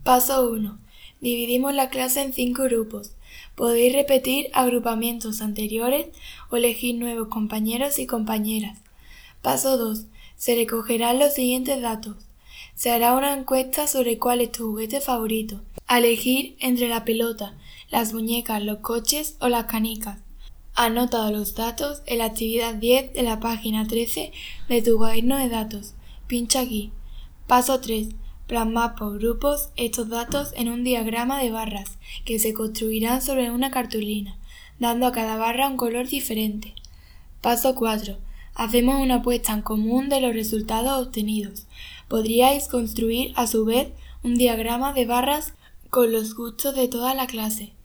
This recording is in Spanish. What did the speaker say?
Paso 1. Dividimos la clase en 5 grupos. Podéis repetir agrupamientos anteriores o elegir nuevos compañeros y compañeras. Paso 2. Se recogerán los siguientes datos. Se hará una encuesta sobre cuál es tu juguete favorito. A elegir entre la pelota, las muñecas, los coches o las canicas. Anota los datos en la actividad 10 de la página 13 de tu cuaderno de datos. Pincha aquí. Paso 3. Plasmar por grupos estos datos en un diagrama de barras que se construirán sobre una cartulina, dando a cada barra un color diferente. Paso 4. Hacemos una puesta en común de los resultados obtenidos. Podríais construir a su vez un diagrama de barras con los gustos de toda la clase.